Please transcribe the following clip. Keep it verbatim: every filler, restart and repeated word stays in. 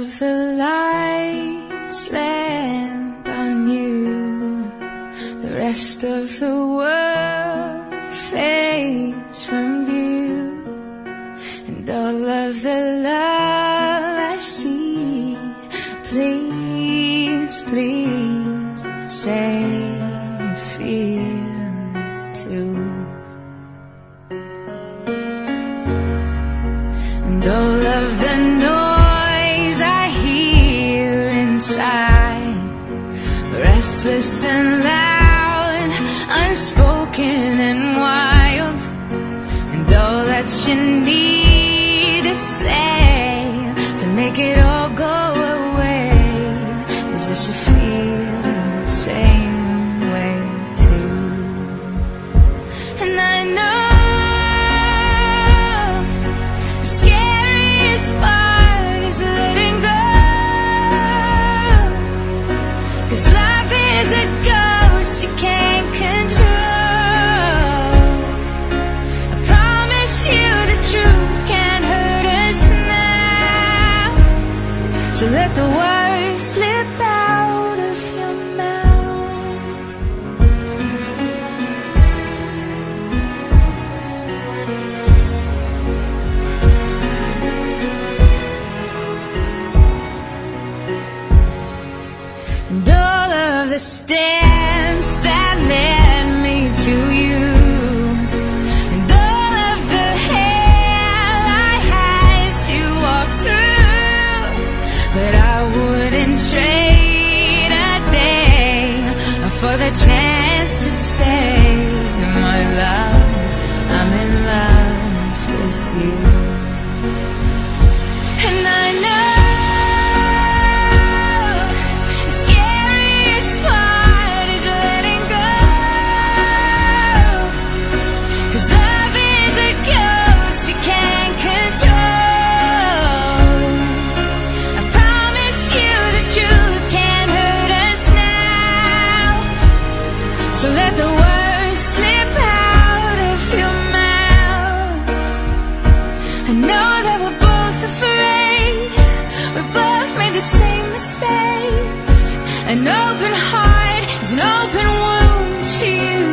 of the lights land on you, the rest of the world fades from view, and all of the love I see, please, please say you feel it too. And all of the noise I hear inside, restless and loud, unspoken and wild, and all that you need to say to make it all go away is that you feel the same way too. And I know the scariest part is letting go, 'cause love is a ghost you can't control. I promise you the truth can't hurt us now, so let the words slip out of your mouth. And all of the steps that led me to you, and all of the hell I had to walk through, but I wouldn't trade a day for the chance to say, my love, I'm in love with you. And I know the scariest part is letting go, 'cause love is a ghost you can't control. I promise you the truth can't hurt us now, so let the words slip out of your mouth. I know that we're both afraid, we both made the same mistakes. An open heart is an open wound to you.